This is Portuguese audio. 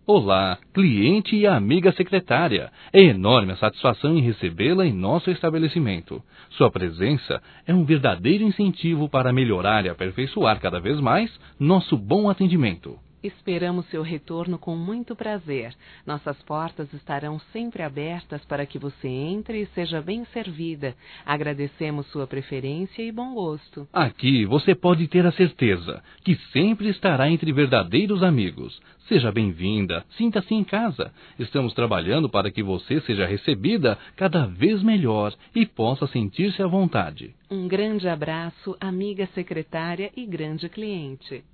Olá, cliente e amiga secretária. É enorme a satisfação em recebê-la em nosso estabelecimento. Sua presença é um verdadeiro incentivo para melhorar e aperfeiçoar cada vez mais nosso bom atendimento. Esperamos seu retorno com muito prazer. Nossas portas estarão sempre abertas para que você entre e seja bem servida. Agradecemos sua preferência e bom gosto. Aqui você pode ter a certeza que sempre estará entre verdadeiros amigos. Seja bem-vinda, sinta-se em casa. Estamos trabalhando para que você seja recebida cada vez melhor e possa sentir-se à vontade. Um grande abraço, amiga secretária e grande cliente.